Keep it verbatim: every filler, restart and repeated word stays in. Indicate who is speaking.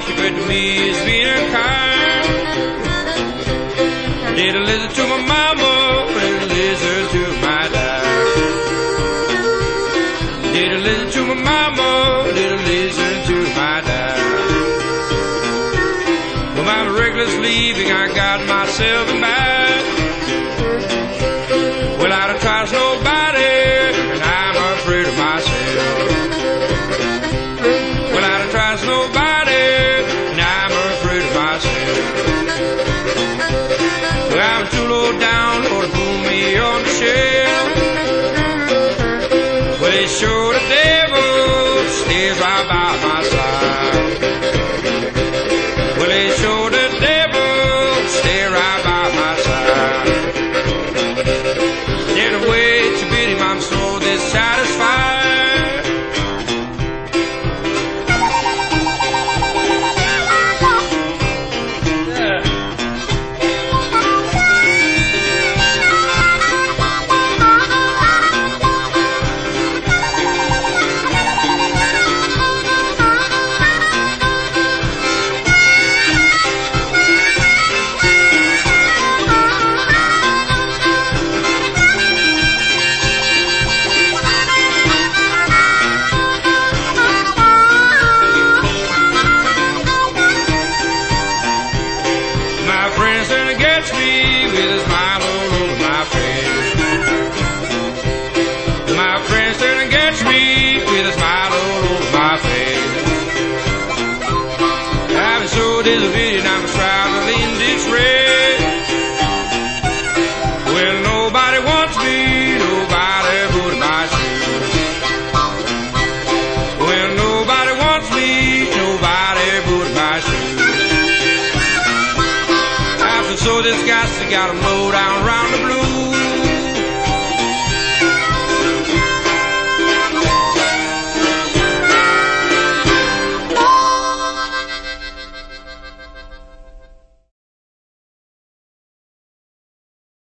Speaker 1: she good to me is being kind. Did a listen to my mama and listen to my dad. Did a listen to my mama, did a listen to my dad. When my reckless leaving, I got myself a bag. Well, I don't trust nobody, and I'm afraid of myself. Well, I don't trust nobody, and I'm afraid of myself. Well, I'm too low down, Lord, to pull me on the shelf. Well, it's sure the devil stays right by my side. Well, it's sure the devil stays right by my side. In a way to beat him, I'm so dissatisfied. So this guy's got him low down around the block.